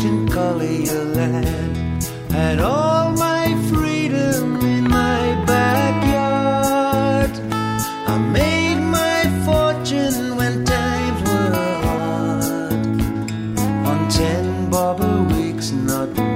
in Collier land. Had all my freedom in my backyard. I made my fortune when times were hard. On 10 bobber weeks, not